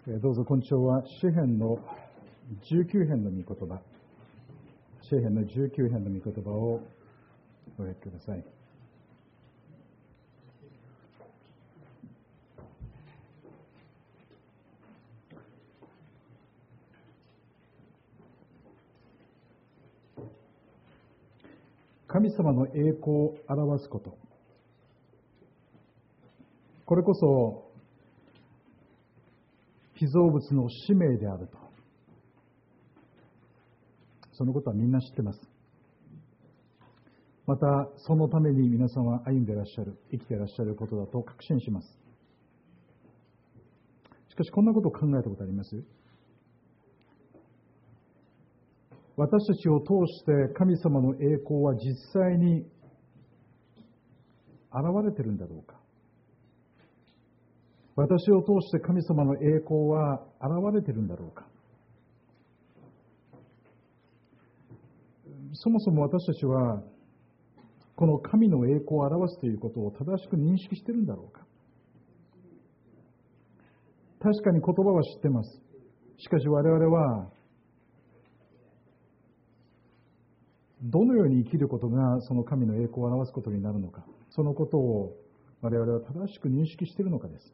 どうぞ今朝は詩編の19編の御言葉、詩編の19編の御言葉をお読みください。神様の栄光を表すこと、これこそ被造物の使命であると、そのことはみんな知っています。またそのために皆さんは歩んでいらっしゃる、生きていらっしゃることだと確信します。しかしこんなことを考えたことあります？私たちを通して神様の栄光は実際に現れているんだろうか。私を通して神様の栄光は現れているんだろうか。そもそも私たちはこの神の栄光を表すということを正しく認識しているんだろうか。確かに言葉は知っています。しかし我々はどのように生きることがその神の栄光を表すことになるのか、そのことを我々は正しく認識しているのかです。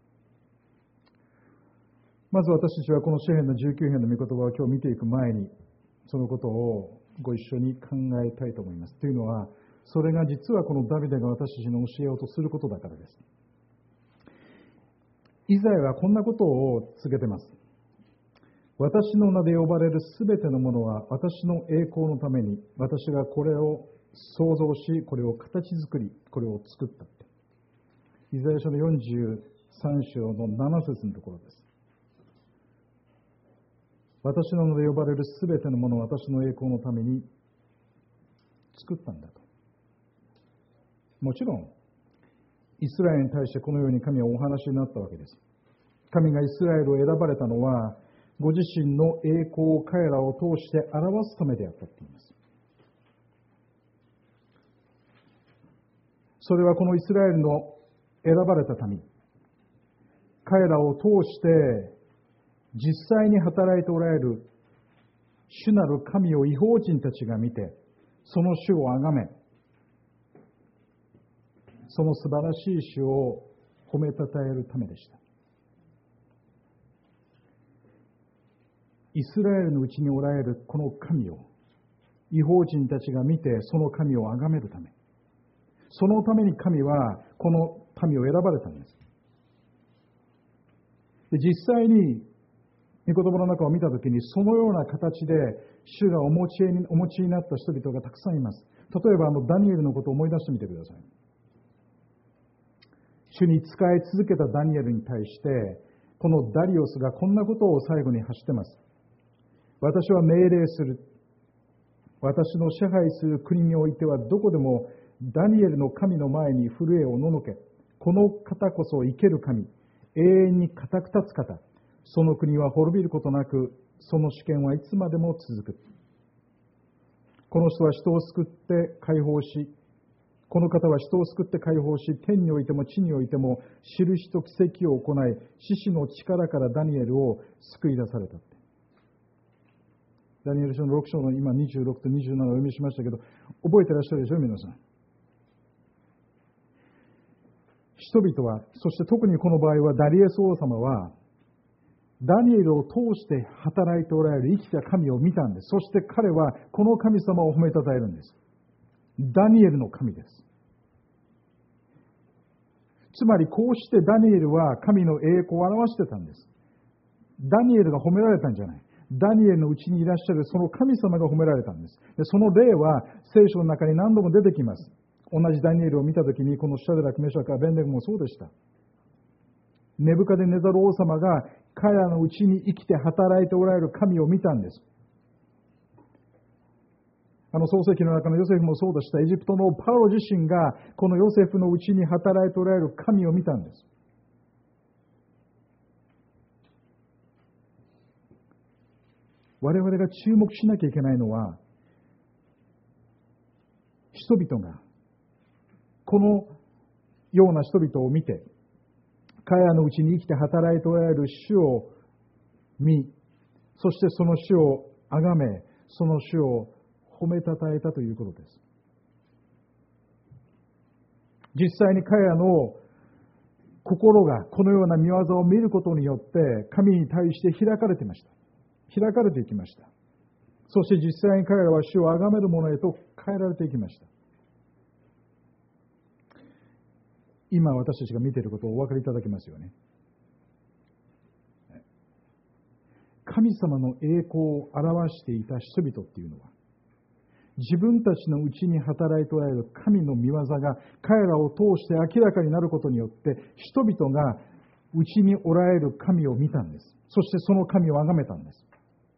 まず私たちはこの詩編の19編の御言葉を今日見ていく前に、そのことをご一緒に考えたいと思います。というのは、それが実はこのダビデが私たちに教えようとすることだからです。イザヤはこんなことを告げています。私の名で呼ばれるすべてのものは私の栄光のために、私がこれを創造し、これを形作り、これを作ったって。イザヤ書の43章の7節のところです。私の名で呼ばれるすべてのものを私の栄光のために作ったんだと。もちろん、イスラエルに対してこのように神はお話になったわけです。神がイスラエルを選ばれたのは、ご自身の栄光を彼らを通して表すためであったと言います。それはこのイスラエルの選ばれた民、彼らを通して実際に働いておられる主なる神を異邦人たちが見て、その主をあがめ、その素晴らしい主を褒めたたえるためでした。イスラエルのうちにおられるこの神を異邦人たちが見て、その神をあがめるため、そのために神はこの民を選ばれたんです。で、実際に御言葉の中を見たときに、そのような形で主がお持ちになった人々がたくさんいます。例えばダニエルのことを思い出してみてください。主に仕え続けたダニエルに対して、このダリオスがこんなことを最後に発しています。私は命令する。私の支配する国においてはどこでもダニエルの神の前に震えをののけ、この方こそ生ける神、永遠に固く立つ方、その国は滅びることなく、その主権はいつまでも続く。この人は人を救って解放し、この方は人を救って解放し、天においても地においても印と奇跡を行い、獅子の力からダニエルを救い出されたって。ダニエル書の6章の今26と27をお読みしましたけど、覚えてらっしゃるでしょ皆さん。人々は、そして特にこの場合はダリエス王様は、ダニエルを通して働いておられる生きた神を見たんです。そして彼はこの神様を褒めたたえるんです。ダニエルの神です。つまりこうしてダニエルは神の栄光を表してたんです。ダニエルが褒められたんじゃない。ダニエルのうちにいらっしゃるその神様が褒められたんです。で、その例は聖書の中に何度も出てきます。同じダニエルを見たときに、このシャデラク、メシャク、アベンネゴもそうでした。ネブカデネザル王様が彼らのうちに生きて働いておられる神を見たんです。創世記の中のヨセフもそうでした。エジプトのパロ自身がこのヨセフのうちに働いておられる神を見たんです。我々が注目しなきゃいけないのは、人々がこのような人々を見て、彼らのうちに生きて働いておられる主を見、そしてその主を崇め、その主を褒めたたえたということです。実際に彼らの心がこのような見業を見ることによって神に対して開かれていました。開かれていきました。そして実際に彼らは主を崇める者へと変えられていきました。今私たちが見ていることをお分かりいただけますよね。神様の栄光を表していた人々っていうのは、自分たちのうちに働いておられる神の御業が彼らを通して明らかになることによって、人々がうちにおられる神を見たんです。そしてその神を崇めたんです。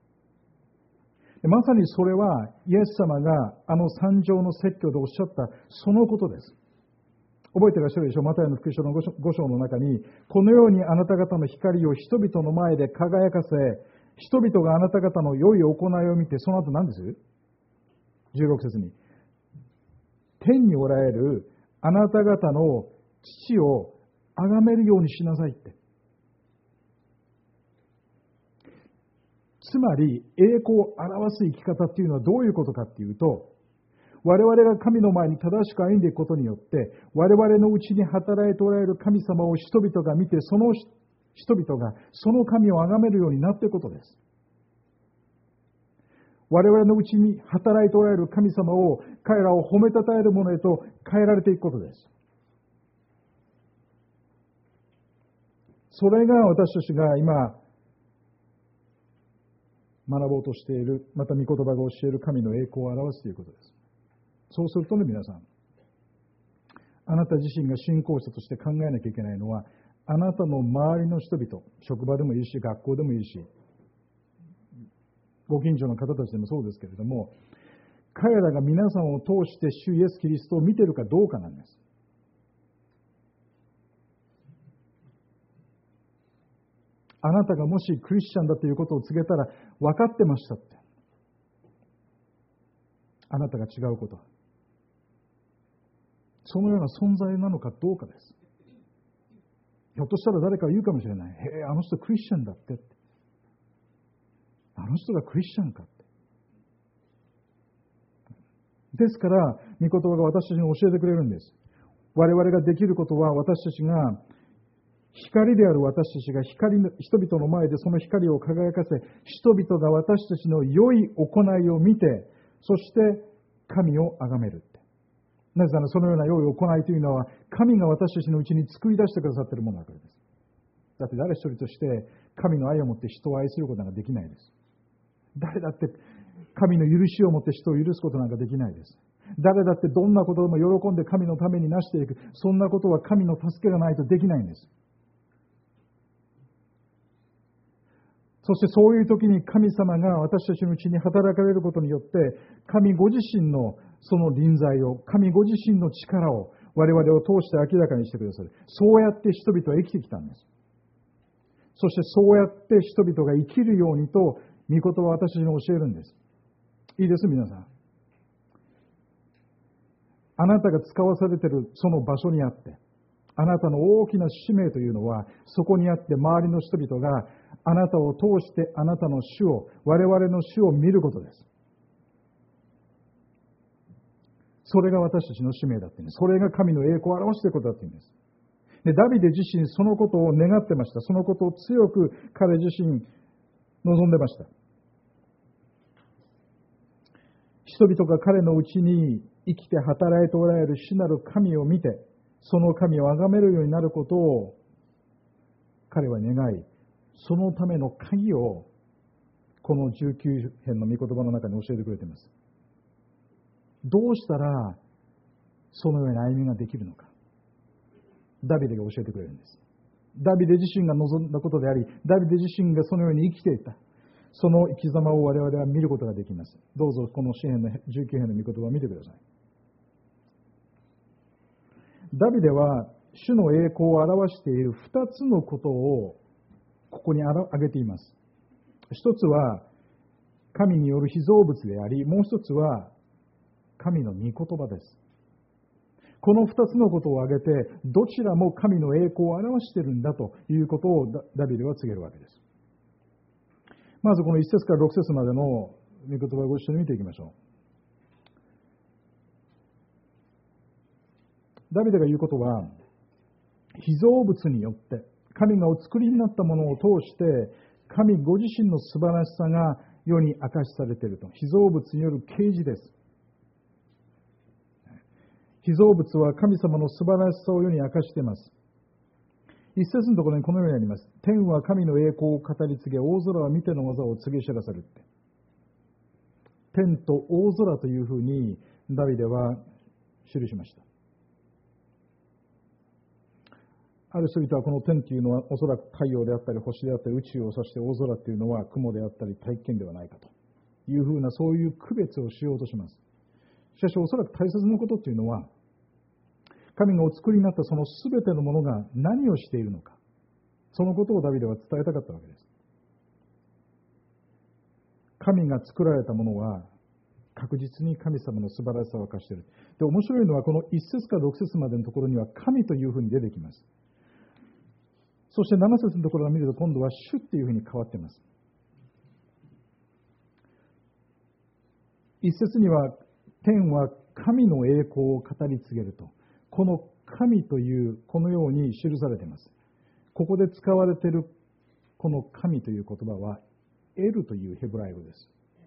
まさにそれはイエス様があの山上の説教でおっしゃったそのことです。覚えていらっしゃるでしょう。マタイの福音書の5章の中に、このようにあなた方の光を人々の前で輝かせ、人々があなた方の良い行いを見て、その後何です？ 16 節に、天におられるあなた方の父を崇めるようにしなさいって。つまり、栄光を表す生き方っていうのはどういうことかっていうと、我々が神の前に正しく歩んでいくことによって、我々のうちに働いておられる神様を人々が見て、その人々がその神を崇めるようになっていくことです。我々のうちに働いておられる神様を彼らを褒めたたえるものへと変えられていくことです。それが私たちが今学ぼうとしている、また御言葉が教える神の栄光を表すということです。そうするとね、皆さん、あなた自身が信仰者として考えなきゃいけないのは、あなたの周りの人々、職場でもいいし、学校でもいいし、ご近所の方たちでもそうですけれども、彼らが皆さんを通して主イエス・キリストを見ているかどうかなんです。あなたがもしクリスチャンだということを告げたら、分かってましたって。あなたが違うこと。そのような存在なのかどうかです。ひょっとしたら誰かが言うかもしれない。へえ、あの人クリスチャンだって。あの人がクリスチャンかって。ですから、御言葉が私たちに教えてくれるんです。我々ができることは、私たちが光である私たちが人々の前でその光を輝かせ、人々が私たちの良い行いを見て、そして神を崇めるって。なぜならそのような良い行いというのは、神が私たちのうちに作り出してくださっているものだからです。だって誰一人として神の愛を持って人を愛することなんかできないです。誰だって神の許しを持って人を許すことなんかできないです。誰だってどんなことでも喜んで神のためになしていく。そんなことは神の助けがないとできないんです。そしてそういう時に神様が私たちのうちに働かれることによって、神ご自身のその臨在を、神ご自身の力を我々を通して明らかにしてくださる。そうやって人々は生きてきたんです。そしてそうやって人々が生きるようにと、御言葉は私たちに教えるんです。いいです、皆さん。あなたが使わされているその場所にあって、あなたの大きな使命というのは、そこにあって周りの人々があなたを通してあなたの主を、我々の主を見ることです。それが私たちの使命だっていうんです。それが神の栄光を表していることだっていうんです。で、ダビデ自身そのことを願ってました。そのことを強く彼自身望んでました。人々が彼のうちに生きて働いておられる主なる神を見て、その神を崇めるようになることを彼は願い、そのための鍵をこの19編の御言葉の中に教えてくれています。どうしたらそのような歩みができるのか、ダビデが教えてくれるんです。ダビデ自身が望んだことであり、ダビデ自身がそのように生きていた、その生き様を我々は見ることができます。どうぞこの詩編の19編の御言葉を見てください。ダビデは主の栄光を表している2つのことをここに挙げています。一つは神による被造物であり、もう一つは神の御言葉です。この2つのことを挙げて、どちらも神の栄光を表しているんだということをダビデは告げるわけです。 まずこの1節から6節までの御言葉をご一緒に見ていきましょう。ダビデが言うことは、被造物によって神がお作りになったものを通して神ご自身の素晴らしさが世に明かしされていると。被造物による啓示です。被造物は神様の素晴らしさを世に明かしています。一節のところにこのようにあります。天は神の栄光を語り継げ、大空は見ての技を告げ知らせるって。天と大空というふうにダビデは記しました。ある人々はこの天というのはおそらく太陽であったり星であったり宇宙を指して、大空というのは雲であったり大気圏ではないかというふうな、そういう区別をしようとします。しかしおそらく大切なことというのは、神がお作りになったその全てのものが何をしているのか、そのことをダビデは伝えたかったわけです。神が作られたものは確実に神様の素晴らしさを明かしている。で、面白いのはこの1節から6節までのところには神というふうに出てきます。そして7節のところを見ると今度は主っていうふうに変わっています。1節には天は神の栄光を語り継げると。この神というこのように記されています。ここで使われているこの神という言葉はエルというヘブライ語です。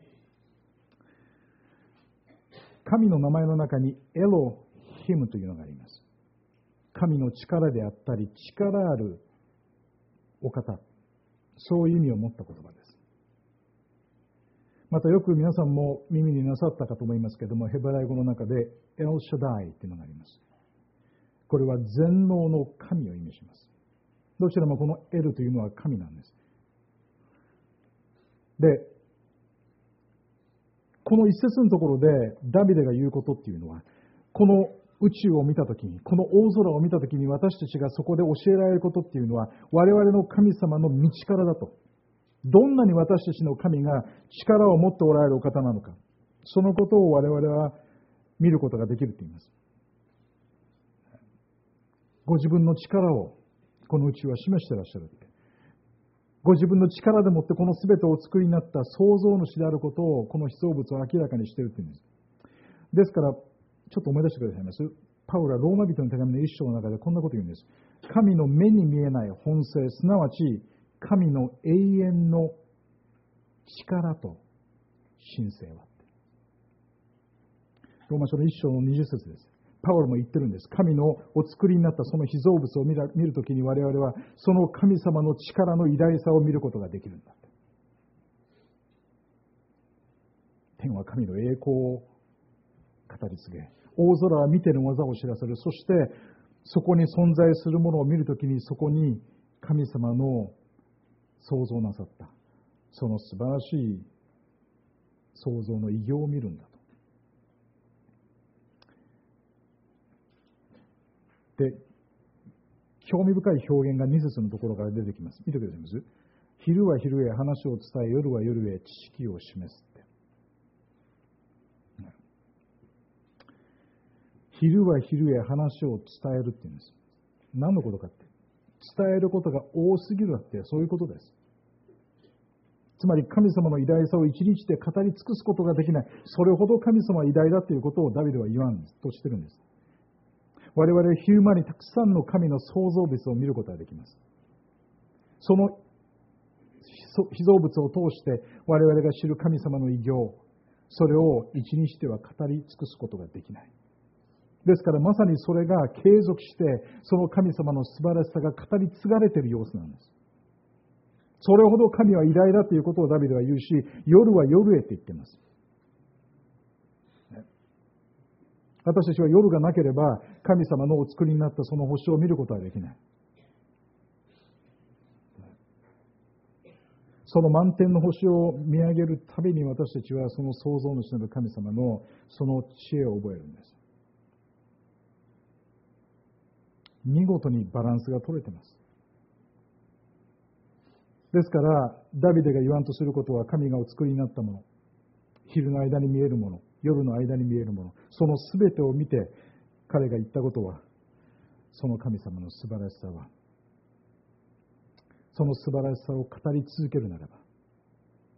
神の名前の中にエロヒムというのがあります。神の力であったり力あるお方、そういう意味を持った言葉です。またよく皆さんも耳になさったかと思いますけれども、ヘブライ語の中でエルシャダイというのがあります。これは全能の神を意味します。どちらもこのエルというのは神なんです。で、この一節のところでダビデが言うことっていうのは、この宇宙を見たときに、この大空を見たときに私たちがそこで教えられることっていうのは、我々の神様の道からだと。どんなに私たちの神が力を持っておられるお方なのか、そのことを我々は見ることができると言います。ご自分の力をこの宇宙は示していらっしゃるって。ご自分の力でもってこの全てをお作りになった創造主であることを、この被造物を明らかにしているというんです。ですから、ちょっと思い出してくださいます。パウロはローマ人の手紙の一章の中でこんなことを言うんです。神の目に見えない本性、すなわち神の永遠の力と神性は。ローマ書の一章の20節です。パウロも言ってるんです。神のお作りになったその被造物を見るときに我々はその神様の力の偉大さを見ることができるんだ。天は神の栄光を語り継げ、大空は見ての技を知らせる。そしてそこに存在するものを見るときに、そこに神様の創造なさったその素晴らしい創造の偉業を見るんだと。で、興味深い表現が2節のところから出てきます。見てくださいます。昼は昼へ話を伝え、夜は夜へ知識を示すって。昼は昼へ話を伝えるって言うんです。何のことかって。伝えることが多すぎるって、そういうことです。つまり神様の偉大さを一日で語り尽くすことができない。それほど神様は偉大だということをダビデは言わんとしてるんです。我々は昼間にたくさんの神の創造物を見ることができます。その被造物を通して我々が知る神様の偉業、それを一日では語り尽くすことができない。ですからまさにそれが継続してその神様の素晴らしさが語り継がれている様子なんです。それほど神は偉大だということをダビデは言うし、夜は夜へと言っています。私たちは夜がなければ神様のお作りになったその星を見ることはできない。その満天の星を見上げるたびに私たちはその創造主なる神様のその知恵を覚えるんです。見事にバランスが取れています。ですからダビデが言わんとすることは、神がお作りになったもの、昼の間に見えるもの、夜の間に見えるもの、そのすべてを見て彼が言ったことは、その神様の素晴らしさは、その素晴らしさを語り続けるならば、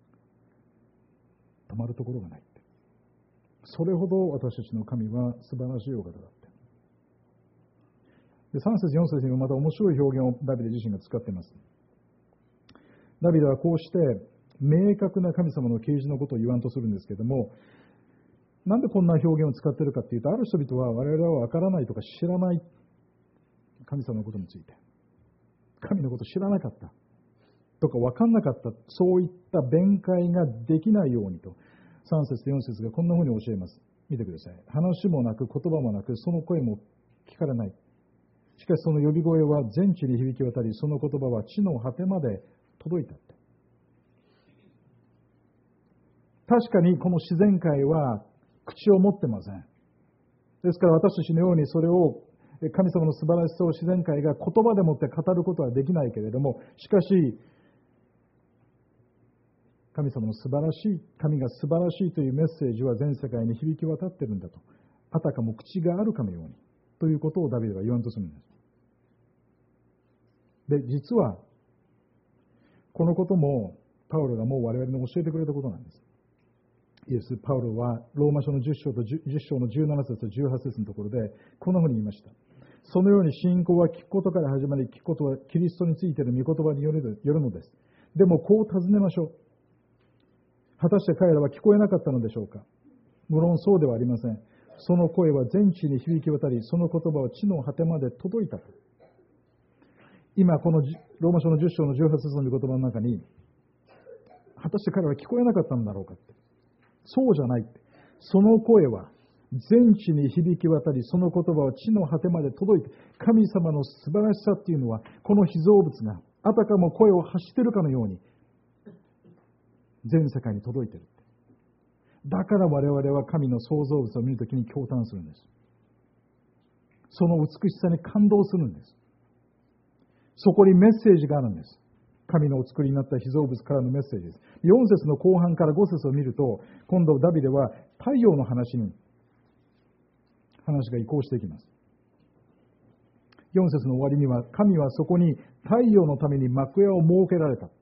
たまるところがないって。それほど私たちの神は素晴らしいお方だって。で、3節4節にもまた面白い表現をダビデ自身が使っています。ダビデはこうして明確な神様の啓示のことを言わんとするんですけれども、なんでこんな表現を使っているかというと、ある人々は我々は分からないとか知らない神様のことについて、神のことを知らなかったとか分かんなかった、そういった弁解ができないようにと、3節と4節がこんなふうに教えます。見てください。話もなく言葉もなく、その声も聞かれない。しかしその呼び声は全地に響き渡り、その言葉は地の果てまで届いたって。確かにこの自然界は口を持ってません。ですから私たちのようにそれを神様の素晴らしさを自然界が言葉でもって語ることはできないけれども、しかし神様の素晴らしい、神が素晴らしいというメッセージは全世界に響き渡っているんだと。あたかも口があるかのようにということをダビデは言わんとするんです。で、実はこのこともパウロがもう我々に教えてくれたことなんです。イエス・パウロはローマ書の10章の17節と18節のところでこんなふうに言いました。そのように信仰は聞くことから始まり、聞くことはキリストについている御言葉によるのです。でもこう尋ねましょう。果たして彼らは聞こえなかったのでしょうか。無論そうではありません。その声は全地に響き渡り、その言葉は地の果てまで届いたと。今このローマ書の10章の18節の御言葉の中に、果たして彼らは聞こえなかったのだろうかって。そうじゃないって。その声は全地に響き渡り、その言葉は地の果てまで届いて、神様の素晴らしさっていうのは、この被造物があたかも声を発しているかのように全世界に届いている。だから我々は神の創造物を見るときに驚嘆するんです。その美しさに感動するんです。そこにメッセージがあるんです。神のお作りになった被造物からのメッセージです。4節の後半から5節を見ると、今度ダビデは太陽の話が移行していきます。4節の終わりには、神はそこに太陽のために幕屋を設けられたって。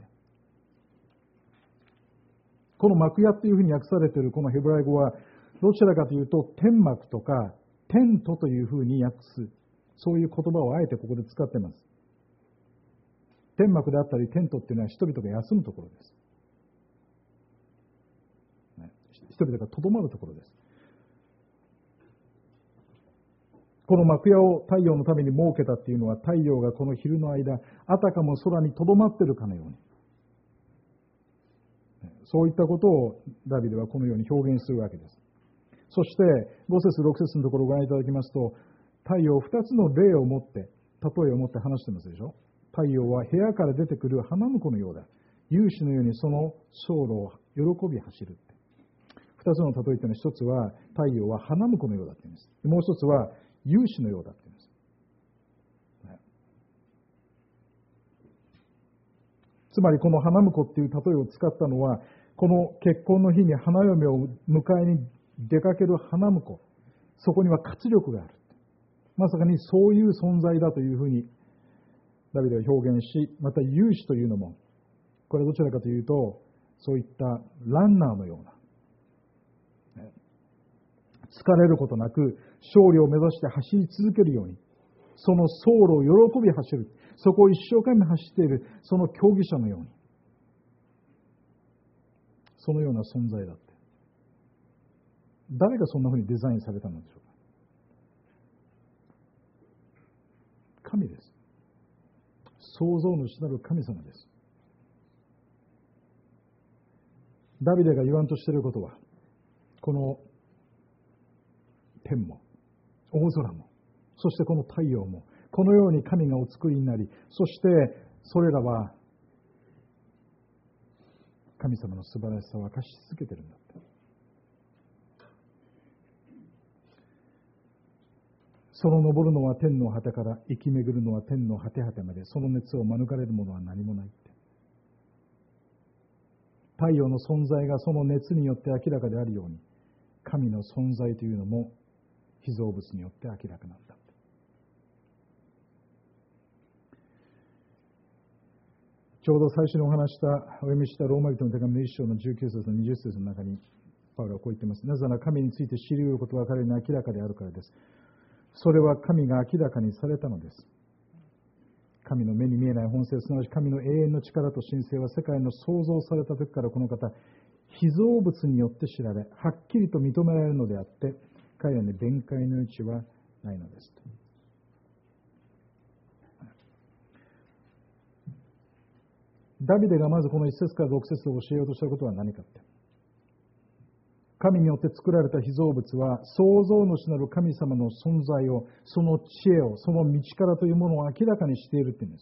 この幕屋っていうふうに訳されているこのヘブライ語は、どちらかというと天幕とかテントというふうに訳す、そういう言葉をあえてここで使っています。天幕であったりテントっていうのは人々が休むところです。人々がとどまるところです。この幕屋を太陽のために設けたっていうのは、太陽がこの昼の間、あたかも空にとどまっているかのように、そういったことをダビデはこのように表現するわけです。そして5節6節のところをご覧いただきますと、太陽2つの例を持って、例えを持って話してますでしょ。太陽は部屋から出てくる花婿のようだ。勇士のようにその走路を喜び走るって。2つの例えというのは、一つは太陽は花婿のようだって言うんです。もう一つは勇士のようだって言うんです。つまりこの花婿っていう例えを使ったのは、この結婚の日に花嫁を迎えに出かける花婿、そこには活力がある。まさにそういう存在だというふうにダビデは表現し、また勇士というのも、これはどちらかというと、そういったランナーのような、疲れることなく勝利を目指して走り続けるように、その走路を喜び走る、そこを一生懸命走っているその競技者のように、そのような存在だって。誰がそんなふうにデザインされたのでしょうか。神です。創造主なる神様です。ダビデが言わんとしていることは、この天も大空も、そしてこの太陽も、このように神がお作りになり、そしてそれらは神様の素晴らしさを明かし続けているんだって。その昇るのは天の果てから、生き巡るのは天の果て果てまで、その熱を免れるものは何もないって。太陽の存在がその熱によって明らかであるように、神の存在というのも被造物によって明らかなんだ。ちょうど最初にお読みしたローマ人の手紙の1章の19節の20節の中に、 パウロはこう言っています。なぜなら神について知り得ることが彼に明らかであるからです。それは神が明らかにされたのです。神の目に見えない本性、すなわち神の永遠の力と神性は世界の創造された時からこの方、被造物によって知られ、はっきりと認められるのであって、彼らに弁解の余地はないのです。ダビデがまずこの1節から6節で教えようとしたことは何かって。神によって作られた被造物は創造主なる神様の存在を、その知恵を、その道からというものを明らかにしているって言うんです。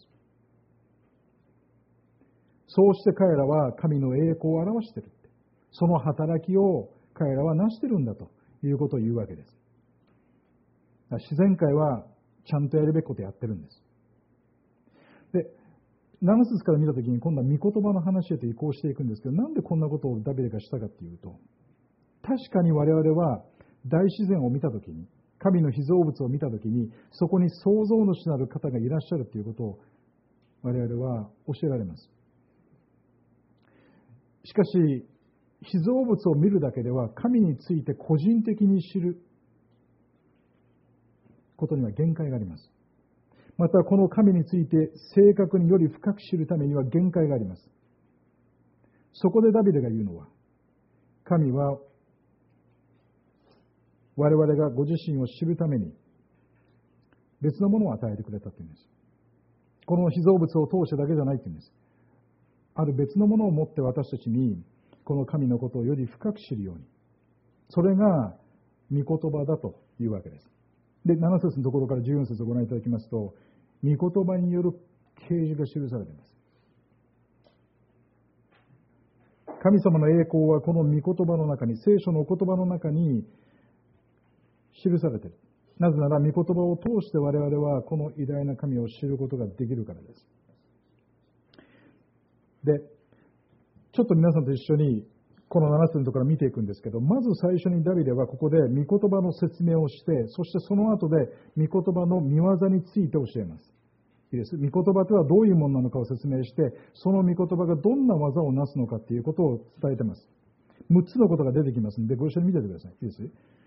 そうして彼らは神の栄光を表しているって。その働きを彼らは成しているんだということを言うわけです。自然界はちゃんとやるべきことをやってるんです。で、7節から見たときに今度は御言葉の話へと移行していくんですけど、なんでこんなことをダビデがしたかっていうと、確かに我々は大自然を見たときに、神の被造物を見たときに、そこに創造主なる方がいらっしゃるということを我々は教えられます。しかし、被造物を見るだけでは神について個人的に知ることには限界があります。またこの神について正確により深く知るためには限界があります。そこでダビデが言うのは、神は我々がご自身を知るために別のものを与えてくれたというんです。この被造物を通してだけじゃないというんです。ある別のものを持って私たちにこの神のことをより深く知るように。それが御言葉だというわけです。で、7節のところから14節をご覧いただきますと、御言葉による啓示が記されています。神様の栄光はこの御言葉の中に、聖書のお言葉の中に記されている。なぜなら御言葉を通して我々はこの偉大な神を知ることができるからです。で、ちょっと皆さんと一緒にこの7節のところから見ていくんですけど、まず最初にダビデはここで御言葉の説明をして、そしてその後で御言葉の見業について教えます。いいです。御言葉とはどういうものなのかを説明して、その御言葉がどんな技をなすのかということを伝えています。6つのことが出てきますので、ご一緒に見ててください。いいです。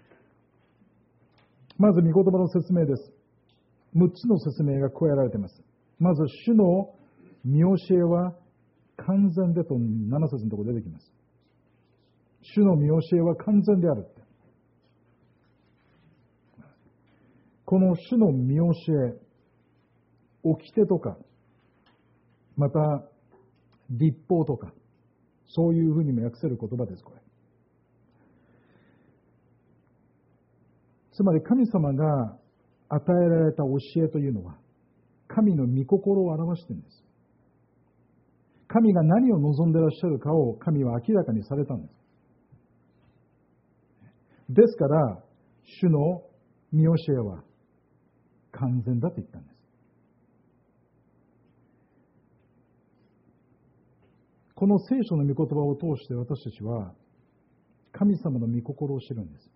まず御言葉の説明です。6つの説明が加えられています。まず、主の見教えは完全でと7節のところ出てきます。主の見教えは完全であるって。この主の見教え、掟とか、また律法とか、そういうふうにも訳せる言葉です、これ。つまり神様が与えられた教えというのは、神の御心を表しているんです。神が何を望んでいらっしゃるかを神は明らかにされたんです。ですから、主の見教えは完全だと言ったんです。この聖書の御言葉を通して私たちは神様の御心を知るんです。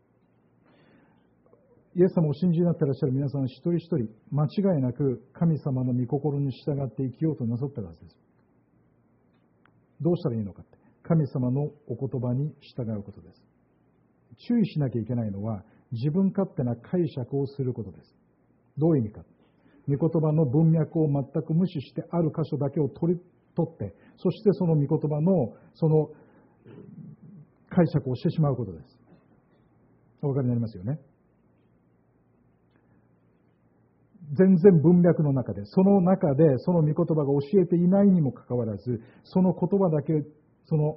イエス様を信じになっていらっしゃる皆さん一人一人、間違いなく神様の御心に従って生きようとなさっているはずです。どうしたらいいのかって、神様のお言葉に従うことです。注意しなきゃいけないのは、自分勝手な解釈をすることです。どういう意味か。御言葉の文脈を全く無視して、ある箇所だけを取って、そしてその御言葉のその解釈をしてしまうことです。お分かりになりますよね。全然文脈の中で、その中でその御言葉が教えていないにもかかわらず、その言葉だけ、その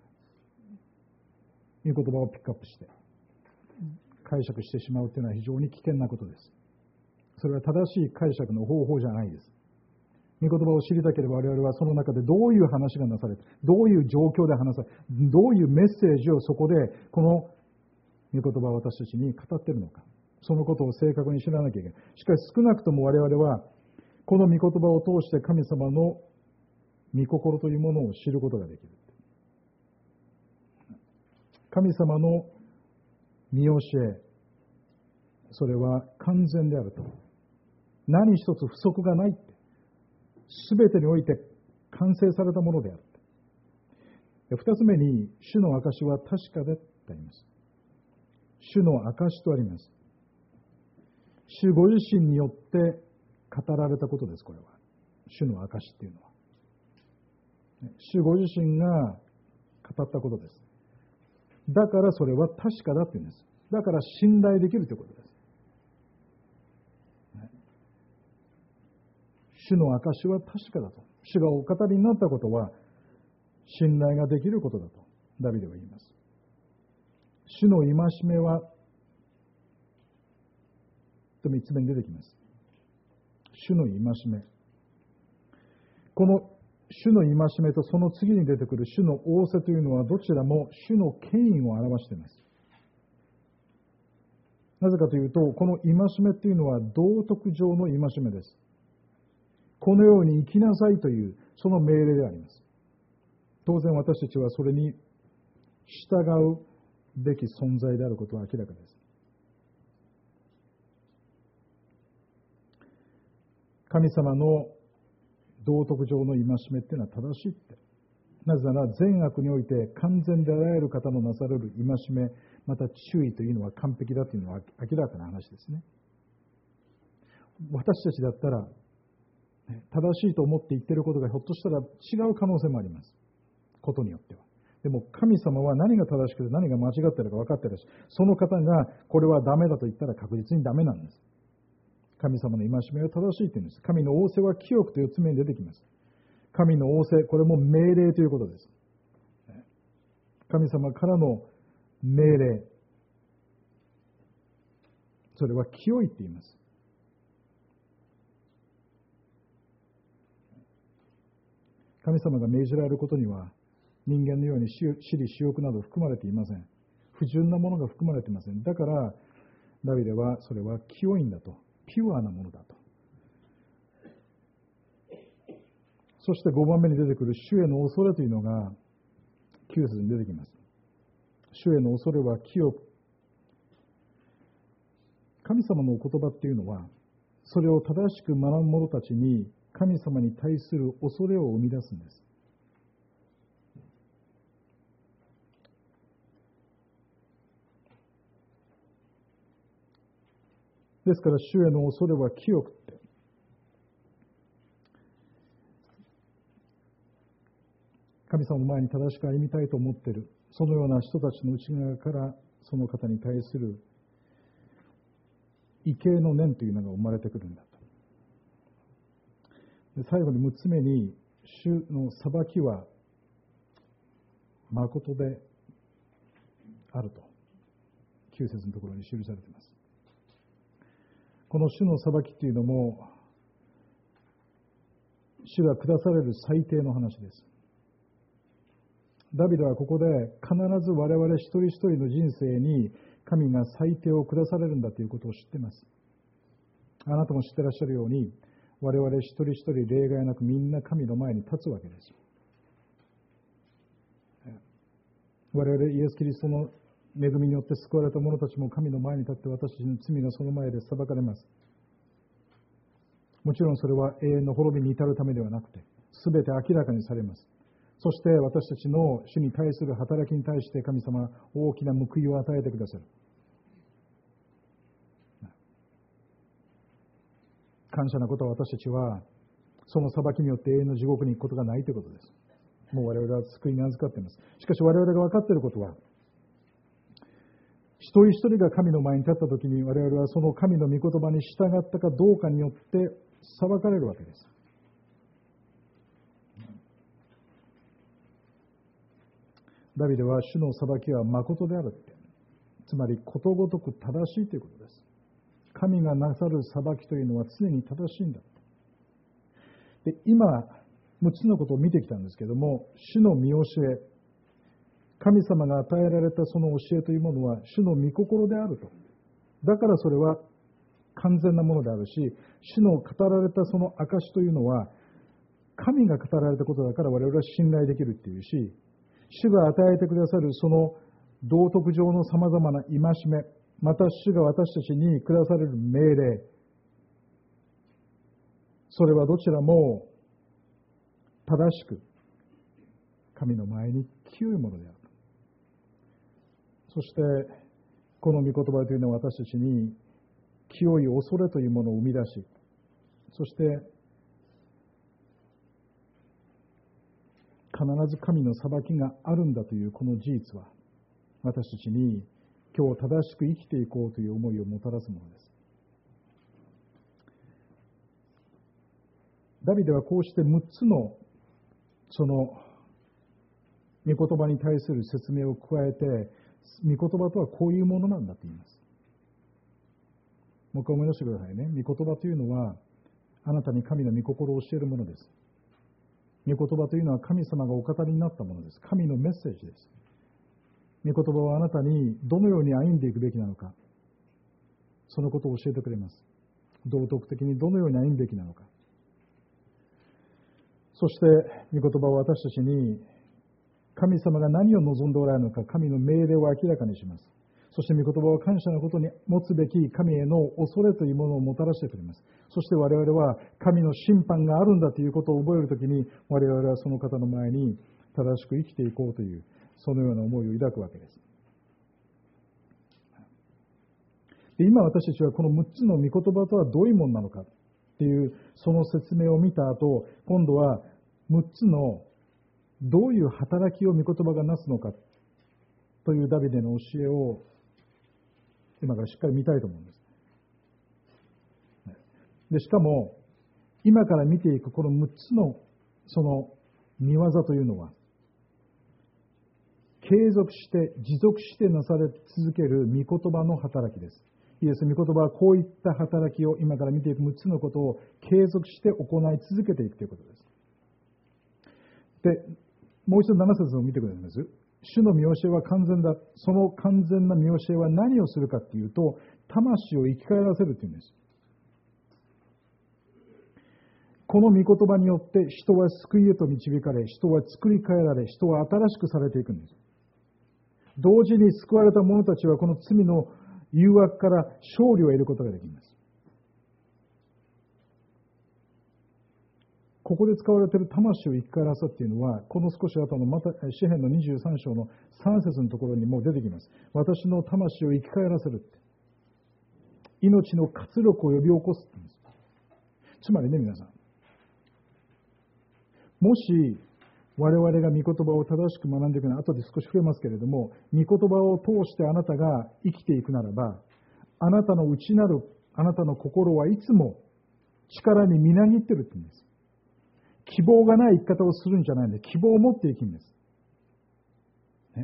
御言葉をピックアップして解釈してしまうというのは非常に危険なことです。それは正しい解釈の方法じゃないです。御言葉を知りたければ我々はその中でどういう話がなされて、どういう状況で話され、どういうメッセージをそこでこの御言葉を私たちに語っているのか、そのことを正確に知らなきゃいけない。しかし少なくとも我々はこの御言葉を通して神様の御心というものを知ることができる。神様の見教え、それは完全であると。何一つ不足がない。すべてにおいて完成されたものである。 二つ目に、主の証は確かでとあります。主の証とあります。主ご自身によって語られたことです、これは。主の証っていうのは。主ご自身が語ったことです。だからそれは確かだって言うんです。だから信頼できるということです。主の証は確かだと。主がお語りになったことは信頼ができることだとダビデは言います。主の戒めはと3つ目に出てきます。主の戒め。この主の戒めとその次に出てくる主の仰せというのはどちらも主の権威を表しています。なぜかというと、この戒めというのは道徳上の戒めです。このように生きなさいというその命令であります。当然私たちはそれに従うべき存在であることは明らかです。神様の道徳上の戒めというのは正しいって。なぜなら善悪において完全であらゆる方のなされる戒め、また注意というのは完璧だというのは明らかな話ですね。私たちだったら正しいと思って言っていることがひょっとしたら違う可能性もあります。ことによっては。でも神様は何が正しくて何が間違っているか分かっているし、その方がこれはダメだと言ったら確実にダメなんです。神様の戒めは正しいというんです。神の仰せは清くと4つ目に出てきます。神の仰せ、これも命令ということです。神様からの命令。それは清いって言います。神様が命じられることには人間のように私利私欲など含まれていません。不純なものが含まれていません。だからダビデはそれは清いんだと、ピュアなものだと。そして5番目に出てくる主への恐れというのが9節に出てきます。主への恐れは清く。神様のお言葉っていうのはそれを正しく学ぶ者たちに神様に対する恐れを生み出すんです。ですから主への恐れは清くって、神様の前に正しく歩みたいと思っている、そのような人たちの内側からその方に対する畏敬の念というのが生まれてくるんだと。で最後に6つ目に、主の裁きは誠であると9節のところに記されています。この主の裁きというのも主が下される最低の話です。ダビデはここで必ず我々一人一人の人生に神が最低を下されるんだということを知っています。あなたも知ってらっしゃるように、我々一人一人例外なくみんな神の前に立つわけです。我々イエス・キリストの恵みによって救われた者たちも神の前に立って私たちの罪がその前で裁かれます。もちろんそれは永遠の滅びに至るためではなくて、すべて明らかにされます。そして私たちの主に対する働きに対して神様は大きな報いを与えてくださる。感謝なことは私たちはその裁きによって永遠の地獄に行くことがないということです。もう我々は救いに預かっています。しかし我々が分かっていることは、一人一人が神の前に立ったときに我々はその神の御言葉に従ったかどうかによって裁かれるわけです。ダビデは主の裁きは誠であるって、つまりことごとく正しいということです。神がなさる裁きというのは常に正しいんだ。で、今6つのことを見てきたんですけれども、主の御教え、神様が与えられたその教えというものは主の御心であると。だからそれは完全なものであるし、主の語られたその証というのは神が語られたことだから我々は信頼できるっていうし、主が与えてくださるその道徳上のさまざまな戒め、また主が私たちに下される命令、それはどちらも正しく神の前に清いものである。そしてこの御言葉というのは私たちに清い恐れというものを生み出し、そして必ず神の裁きがあるんだというこの事実は、私たちに今日正しく生きていこうという思いをもたらすものです。ダビデはこうして6つのその御言葉に対する説明を加えて、御言葉とはこういうものなんだと言います。もう一回思い出してくださいね。御言葉というのはあなたに神の御心を教えるものです。御言葉というのは神様がお語りになったものです。神のメッセージです。御言葉はあなたにどのように歩んでいくべきなのか、そのことを教えてくれます。道徳的にどのように歩むべきなのか。そして御言葉は私たちに神様が何を望んでおられるのか、神の命令を明らかにします。そして御言葉は感謝のことに持つべき神への恐れというものをもたらしてくれます。そして我々は神の審判があるんだということを覚えるときに、我々はその方の前に正しく生きていこうという、そのような思いを抱くわけです。で、今私たちはこの6つの御言葉とはどういうものなのかっていうその説明を見た後、今度は6つのどういう働きを御言葉がなすのかというダビデの教えを今からしっかり見たいと思うんです。で、しかも今から見ていくこの6つのその見業というのは、継続して持続してなされ続ける御言葉の働きです。いいです。御言葉はこういった働きを今から見ていく6つのことを継続して行い続けていくということです。で、もう一度7節を見てくださいます。主の見教えは完全だ。その完全な見教えは何をするかというと、魂を生き返らせるというんです。この御言葉によって人は救いへと導かれ、人は作り変えられ、人は新しくされていくんです。同時に救われた者たちはこの罪の誘惑から勝利を得ることができます。ここで使われている魂を生き返らせるというのは、この少し後のまた詩編の23章の3節のところにも出てきます。私の魂を生き返らせるって。命の活力を呼び起こすって言うんです。つまりね、皆さん。もし我々が御言葉を正しく学んでいくのは、後で少し触れますけれども、御言葉を通してあなたが生きていくならば、あなたの内なるあなたの心はいつも力にみなぎってるって言うんです。希望がない生き方をするんじゃないんで、希望を持っていくんです。ね、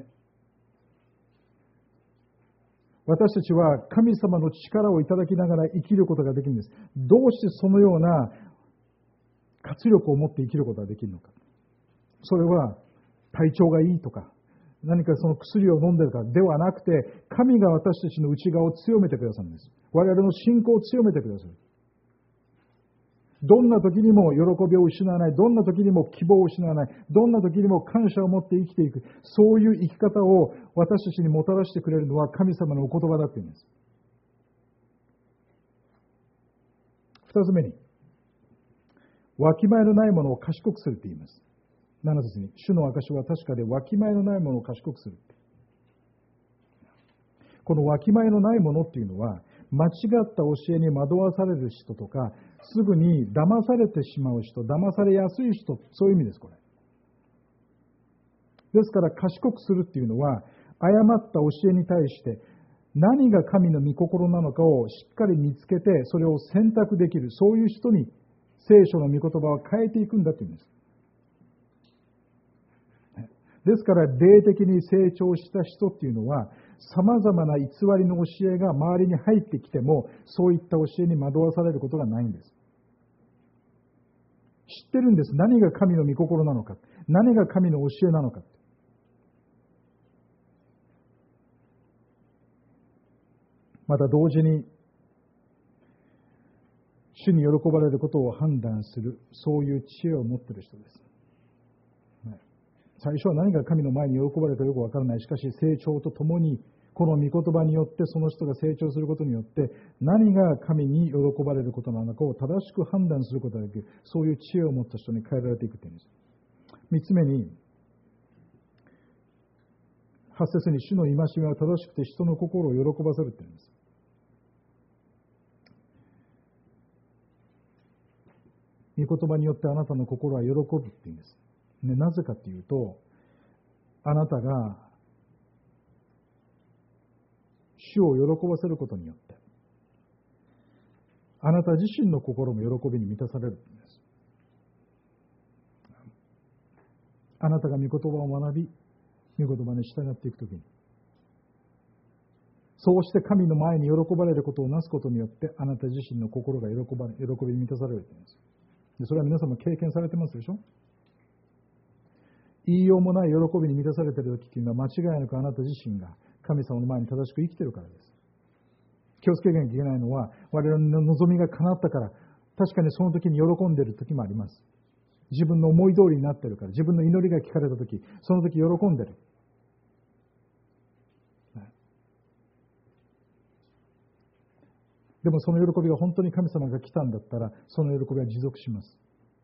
私たちは神様の力をいただきながら生きることができるんです。どうしてそのような活力を持って生きることができるのか。それは体調がいいとか、何かその薬を飲んでるからではなくて、神が私たちの内側を強めてくださるんです。我々の信仰を強めてくださる。どんな時にも喜びを失わない、どんな時にも希望を失わない、どんな時にも感謝を持って生きていく、そういう生き方を私たちにもたらしてくれるのは神様のお言葉だっていうんです。二つ目に、わきまえのないものを賢くするって言います。7節に、主の証は確かでわきまえのないものを賢くするって。このわきまえのないものっていうのは、間違った教えに惑わされる人とか、すぐに騙されてしまう人、騙されやすい人、そういう意味です、これ。ですから、賢くするっていうのは、誤った教えに対して、何が神の御心なのかをしっかり見つけて、それを選択できる、そういう人に、聖書の御言葉を変えていくんだというんです。ですから、霊的に成長した人っていうのは、様々な偽りの教えが周りに入ってきても、そういった教えに惑わされることがないんです。知ってるんです。何が神の御心なのか。何が神の教えなのか。また同時に、主に喜ばれることを判断する、そういう知恵を持っている人です。最初は何が神の前に喜ばれるかよくわからない。しかし成長とともに、この御言葉によってその人が成長することによって、何が神に喜ばれることなのかを正しく判断することができる。そういう知恵を持った人に変えられていくというんです。三つ目に、 8節に主の戒めは正しくて人の心を喜ばせるって言うんです。御言葉によってあなたの心は喜ぶって言うんです。ね、なぜかというと、あなたが主を喜ばせることによって、あなた自身の心も喜びに満たされるんです。あなたが御言葉を学び、御言葉に従っていくときに、そうして神の前に喜ばれることをなすことによって、あなた自身の心が喜びに満たされるんです。でそれは皆さんも経験されてますでしょ。言いようもない喜びに満たされているときというのは、間違いなくあなた自身が神様の前に正しく生きているからです。気をつけなきゃいけないのは、我々の望みが叶ったから、確かにその時に喜んでいる時もあります。自分の思い通りになっているから、自分の祈りが聞かれた時、その時喜んでいる。でもその喜びが本当に神様が来たんだったら、その喜びは持続します。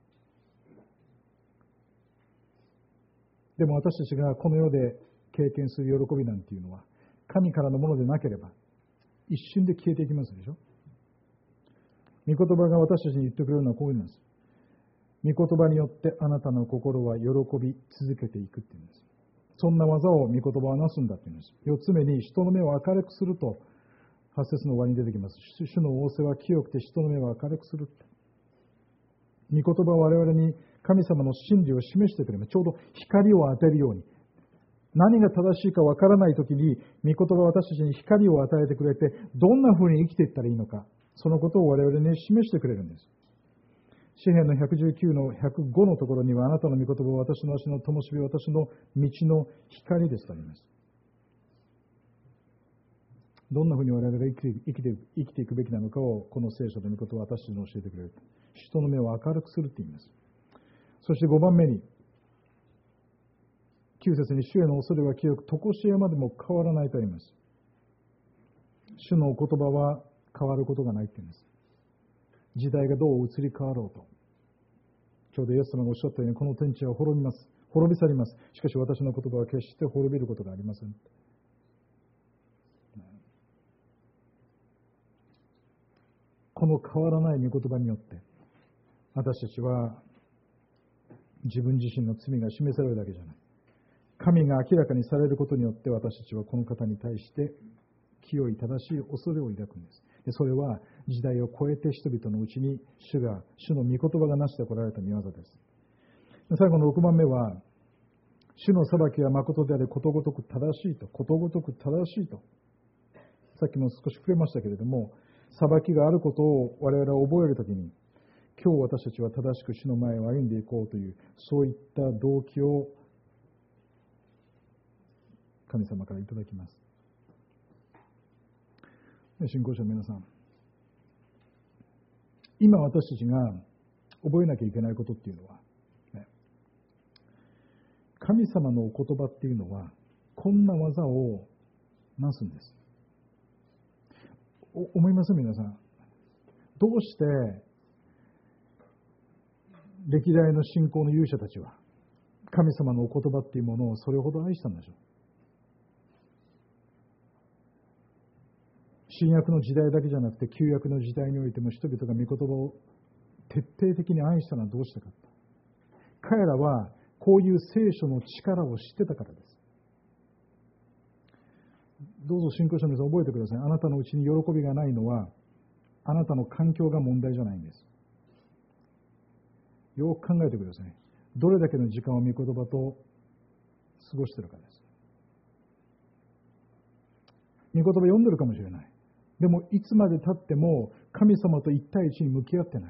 でも私たちがこの世で経験する喜びなんていうのは、神からのものでなければ、一瞬で消えていきますでしょ。御言葉が私たちに言ってくれるのはこういうんです。御言葉によってあなたの心は喜び続けていくっていうんです。そんな技を御言葉はなすんだっていうんです。4つ目に、人の目を明るくすると、8節の終わりに出てきます。主の仰せは清くて人の目を明るくするって。御言葉は我々に神様の真理を示してくれます。ちょうど光を当てるように。何が正しいかわからないときに、御言葉は私たちに光を与えてくれて、どんな風に生きていったらいいのか、そのことを我々に示してくれるんです。詩編の119の105のところには、あなたの御言葉は私の足の灯火、私の道の光ですとあります。どんな風に我々が生きていくべきなのかを、この聖書の御言葉は私たちに教えてくれる。人の目を明るくすると言います。そして5番目に、9節に主への恐れは清く、常しえまでも変わらないと言います。主のお言葉は変わることがないと言います。時代がどう移り変わろうと。ちょうどイエス様がおっしゃったように、この天地は滅びます。滅び去ります。しかし私の言葉は決して滅びることがありません。この変わらない御言葉によって、私たちは自分自身の罪が示されるだけじゃない。神が明らかにされることによって、私たちはこの方に対して清い正しい恐れを抱くんです。でそれは時代を超えて人々のうちに主の御言葉がなしてこられた御業です。最後の6番目は、主の裁きは誠であれ、ことごとく正しいと、ことごとく正しいと。さっきも少し触れましたけれども、裁きがあることを我々は覚えるときに、今日私たちは正しく主の前を歩んでいこうという、そういった動機を神様からいただきます。信仰者の皆さん、今私たちが覚えなきゃいけないことっていうのは、神様のお言葉っていうのはこんな技をなすんです。思います皆さん。どうして歴代の信仰の勇者たちは神様のお言葉っていうものをそれほど愛したんでしょう。新約の時代だけじゃなくて旧約の時代においても人々が御言葉を徹底的に愛したのはどうしてか。彼らはこういう聖書の力を知ってたからです。どうぞ信仰者の皆さん覚えてください。あなたのうちに喜びがないのはあなたの環境が問題じゃないんです。よく考えてください。どれだけの時間を御言葉と過ごしているかです。御言葉読んでるかもしれない。でもいつまで経っても神様と一対一に向き合ってない。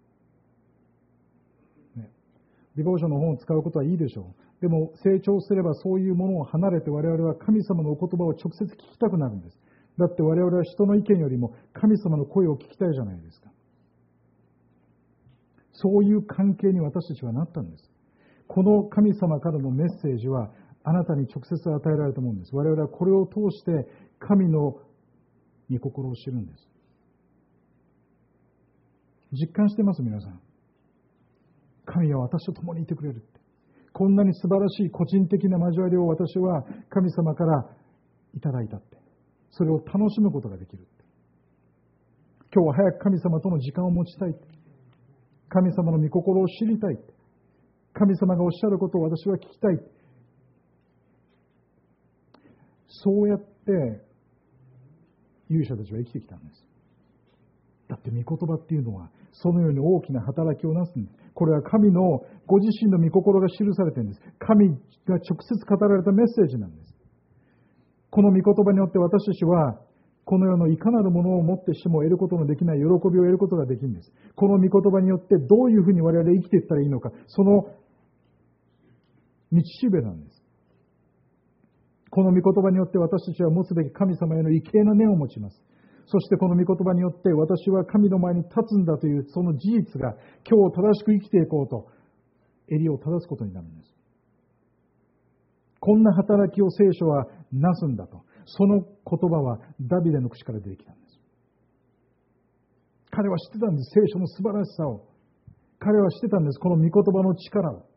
ディボーションの本を使うことはいいでしょう。でも成長すればそういうものを離れて我々は神様のお言葉を直接聞きたくなるんです。だって我々は人の意見よりも神様の声を聞きたいじゃないですか。そういう関係に私たちはなったんです。この神様からのメッセージはあなたに直接与えられたものです。我々はこれを通して神の御心を知るんです。実感してます皆さん。神は私と共にいてくれるって。 こんなに素晴らしい個人的な交わりを私は神様からいただいたって。それを楽しむことができるって。今日は早く神様との時間を持ちたいって。神様の御心を知りたいって。神様がおっしゃることを私は聞きたい。そうやって勇者たちは生きてきたんです。だって御言葉っていうのはそのように大きな働きをなすんです。これは神のご自身の御心が記されているんです。神が直接語られたメッセージなんです。この御言葉によって私たちはこの世のいかなるものをもってしても得ることのできない喜びを得ることができるんです。この御言葉によってどういうふうに我々生きていったらいいのか、その道しるべなんです。この御言葉によって私たちは持つべき神様への畏敬な念を持ちます。そしてこの御言葉によって私は神の前に立つんだというその事実が今日正しく生きていこうと襟を正すことになるんです。こんな働きを聖書はなすんだと。その言葉はダビデの口から出てきたんです。彼は知ってたんです。聖書の素晴らしさを。彼は知ってたんです。この御言葉の力を。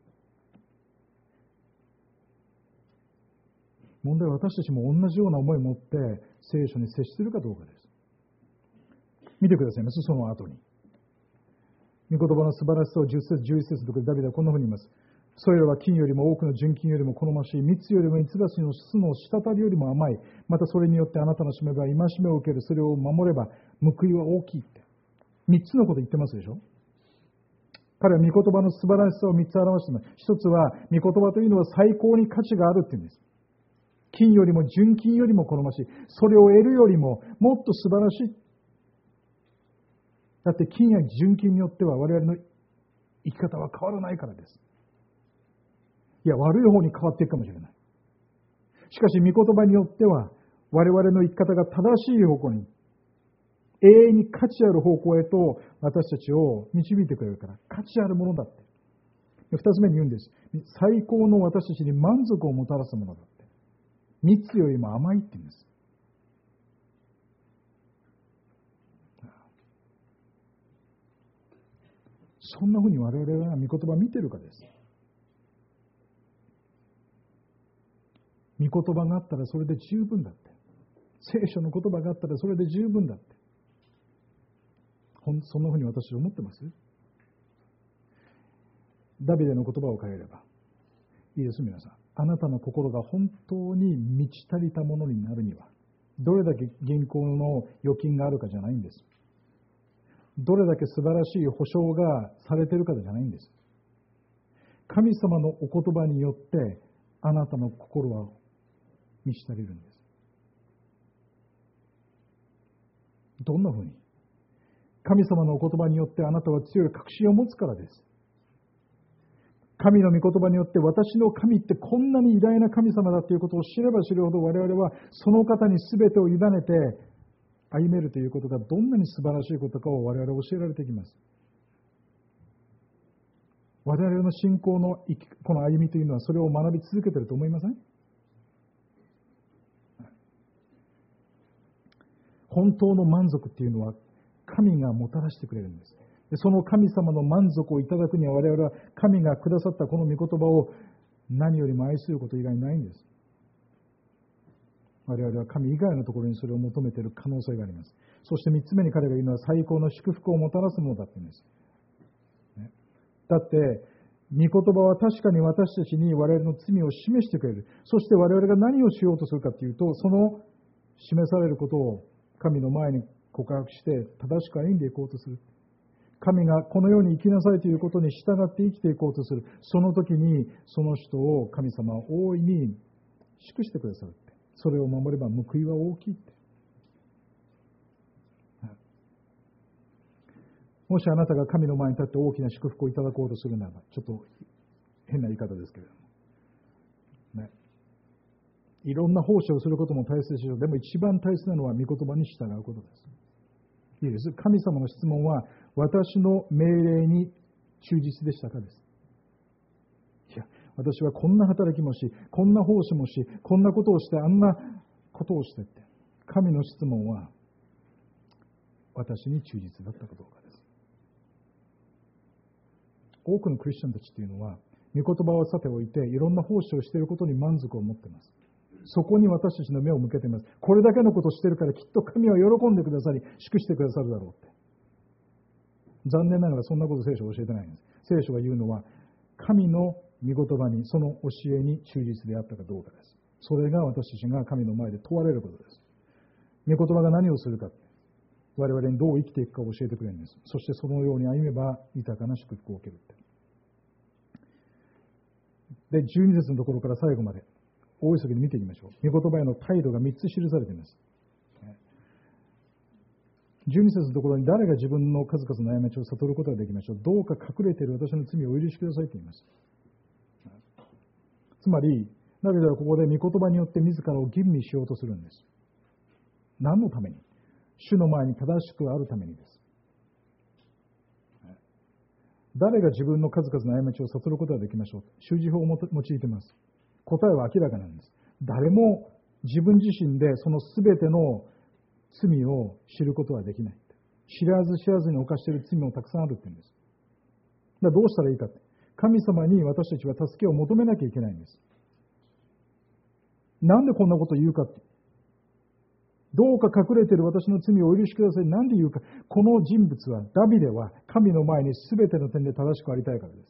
問題は私たちも同じような思いを持って聖書に接しているかどうかです。見てくださいます。その後に。御言葉の素晴らしさを10節11節のところでダビデはこんなふうに言います。それらは金よりも多くの純金よりも好ましい、蜜よりも蜜蜂の巣の滴りよりも甘い。またそれによってあなたのしめば戒めを受ける。それを守れば報いは大きいって。3つのこと言ってますでしょ。彼は御言葉の素晴らしさを3つ表しています。1つは御言葉というのは最高に価値があるっていうんです。金よりも純金よりも好ましい。それを得るよりももっと素晴らしい。だって金や純金によっては我々の生き方は変わらないからです。いや、悪い方に変わっていくかもしれない。しかし、御言葉によっては、我々の生き方が正しい方向に、永遠に価値ある方向へと私たちを導いてくれるから、価値あるものだって。二つ目に言うんです。最高の私たちに満足をもたらすものだって。蜜よりも甘いって言うんです。そんなふうに我々は御言葉を見てるかです。御言葉があったらそれで十分だって。聖書の言葉があったらそれで十分だって。そんなふうに私は思ってます。ダビデの言葉を変えればいいです。皆さん、あなたの心が本当に満ち足りたものになるには、どれだけ銀行の預金があるかじゃないんです。どれだけ素晴らしい保証がされているかじゃないんです。神様のお言葉によってあなたの心は満ち足りるんです。どんなふうに？神様のお言葉によってあなたは強い確信を持つからです。神の御言葉によって私の神ってこんなに偉大な神様だということを知れば知るほど我々はその方に全てを委ねて歩めるということがどんなに素晴らしいことかを我々は教えられてきます。我々の信仰のこの歩みというのはそれを学び続けていると思いません？本当の満足っていうのは神がもたらしてくれるんです。でその神様の満足をいただくには我々は神がくださったこの御言葉を何よりも愛すること以外にないんです。我々は神以外のところにそれを求めている可能性があります。そして3つ目に彼が言うのは最高の祝福をもたらすものだって言うんです。だって御言葉は確かに私たちに我々の罪を示してくれる。そして我々が何をしようとするかというと、その示されることを神の前に告白して正しく歩んでいこうとする。神がこのように生きなさいということに従って生きていこうとする。その時にその人を神様は大いに祝してくださるって。それを守れば報いは大きいって。もしあなたが神の前に立って大きな祝福をいただこうとするならば、ちょっと変な言い方ですけれども、ね、いろんな奉仕をすることも大切でしょう。でも一番大切なのは御言葉に従うことです。いいです。神様の質問は私の命令に忠実でしたかです。いや、私はこんな働きもし、こんな奉仕もし、こんなことをして、あんなことをしてって。神の質問は私に忠実だったかどうかです。多くのクリスチャンたちというのは御言葉をさておいて、いろんな奉仕をしていることに満足を持っています。そこに私たちの目を向けています。これだけのことをしているから、きっと神は喜んでくださり、祝してくださるだろうって。残念ながらそんなこと聖書は教えてないんです。聖書が言うのは、神の御言葉に、その教えに忠実であったかどうかです。それが私たちが神の前で問われることです。御言葉が何をするか、我々にどう生きていくかを教えてくれるんです。そしてそのように歩めば豊かな祝福を受けるって。で、12節のところから最後まで大急ぎに見ていきましょう。御言葉への態度が3つ記されています。12節のところに、誰が自分の数々の過ちを悟ることができましょう。どうか隠れている私の罪をお許しくださいと言います。つまり、ダビデはここで御言葉によって自らを吟味しようとするんです。何のために？主の前に正しくあるためにです。誰が自分の数々の過ちを悟ることができましょう。習字法を用いています。答えは明らかなんです。誰も自分自身でその全ての罪を知ることはできない。知らず知らずに犯している罪もたくさんあるって言うんです。だからどうしたらいいかって。神様に私たちは助けを求めなきゃいけないんです。なんでこんなことを言うかって。どうか隠れている私の罪をお許しください。なんで言うか。この人物は、ダビデは神の前に全ての点で正しくありたいからです。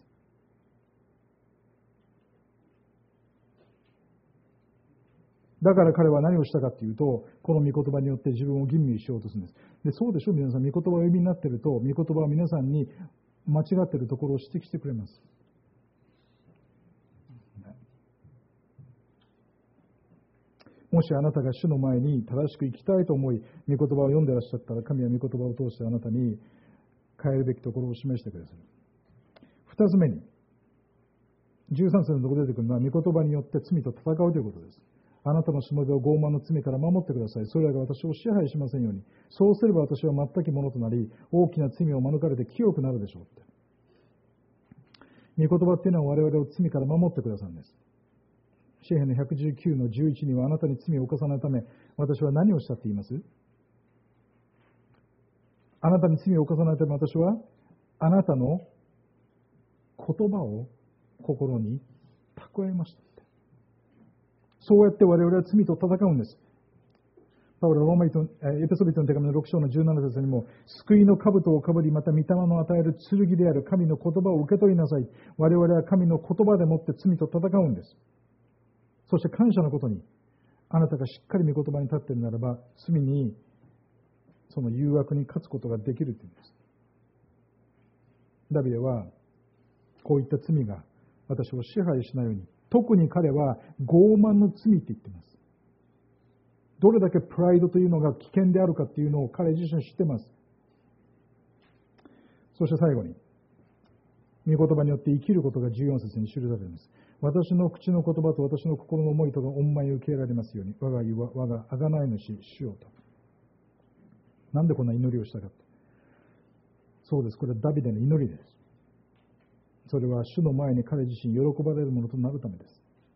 だから彼は何をしたかというと、この御言葉によって自分を吟味しようとするんです。で、そうでしょう、皆さん。御言葉をお読みになっていると、御言葉は皆さんに間違っているところを指摘してくれます。もしあなたが主の前に正しく生きたいと思い、御言葉を読んでいらっしゃったら、神は御言葉を通してあなたに変えるべきところを示してくださる。二つ目に、13節のところで出てくるのは、御言葉によって罪と戦うということです。あなたのしもべを傲慢の罪から守ってください。それらが私を支配しませんように。そうすれば私は全くものとなり、大きな罪を免れて清くなるでしょうって。御言葉っていうのは我々を罪から守ってくださるんです。詩編の119の11には、あなたに罪を犯さないため、私は何をしたって言います？あなたに罪を犯さないため、私はあなたの言葉を心に蓄えましたって。そうやって我々は罪と戦うんです。パウロはエペソビトの手紙の6章の17節にも、救いの兜をかぶり、また御霊の与える剣である神の言葉を受け取りなさい。我々は神の言葉でもって罪と戦うんです。そして感謝のことに、あなたがしっかり御言葉に立っているならば、罪に、その誘惑に勝つことができるというんです。ダビデは、こういった罪が私を支配しないように、特に彼は傲慢の罪って言っています。どれだけプライドというのが危険であるかというのを彼自身知っています。そして最後に、御言葉によって生きることが14節に記されています。私の口の言葉と私の心の思いとが御前に受け入れられますように、我が言は我が贖い主主よと。なんでこんな祈りをしたかって。そうです。これはダビデの祈りです。それは主の前に彼自身喜ばれるものとなるためです。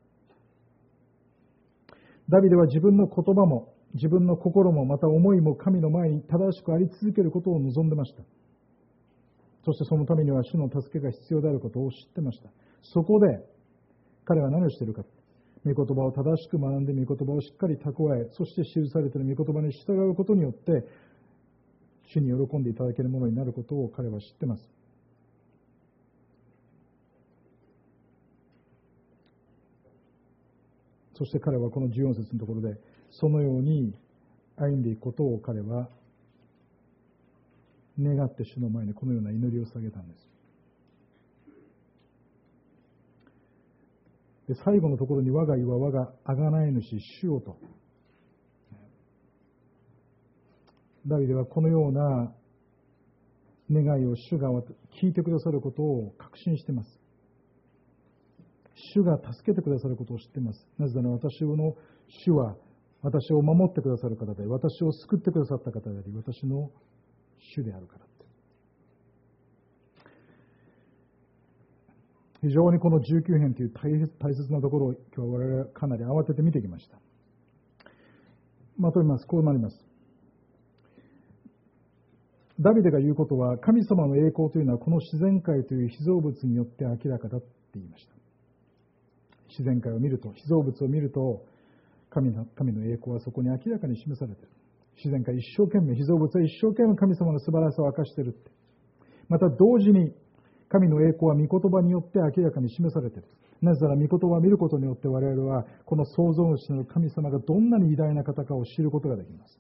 ダビデは自分の言葉も自分の心もまた思いも神の前に正しくあり続けることを望んでました。そしてそのためには主の助けが必要であることを知ってました。そこで彼は何をしているか。御言葉を正しく学んで御言葉をしっかり蓄え、そして記されている御言葉に従うことによって主に喜んでいただけるものになることを彼は知っています。そして彼はこの14節のところでそのように歩んでいくことを彼は願って主の前にこのような祈りを捧げたんです。で、最後のところに我が言は我が贖い主主よと。ダビデはこのような願いを主が聞いてくださることを確信しています。主が助けてくださることを知っています。なぜなら私の主は私を守ってくださる方で、私を救ってくださった方であり、私の主であるからって。非常にこの19編という大切なところを今日は我々はかなり慌てて見てきました。まとめます。こうなります。ダビデが言うことは、神様の栄光というのはこの自然界という被造物によって明らかだ言いました。自然界を見ると、被造物を見ると、神の栄光はそこに明らかに示されている。自然界一生懸命、被造物は一生懸命神様の素晴らしさを明かしているって。また同時に神の栄光は御言葉によって明らかに示されている。なぜなら御言葉を見ることによって我々はこの創造主の神様がどんなに偉大な方かを知ることができます。